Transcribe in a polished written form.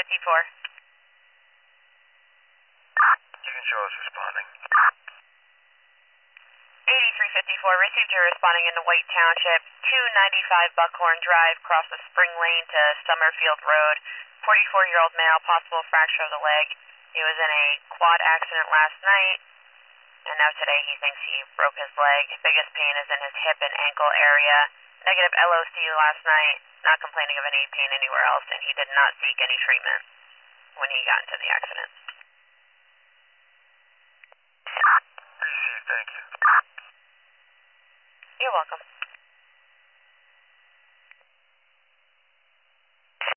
8354. Chicken Charles responding. 8354, received you responding into White Township, 295 Buckhorn Drive, across the Spring Lane to Summerfield Road. 44-year-old male, possible fracture of the leg. He was in a quad accident last night, and now today he thinks he broke his leg. Biggest pain is in his hip and ankle area. Negative LOC last night, not complaining of any pain anywhere else, and he did not seek any treatment when he got into the accident.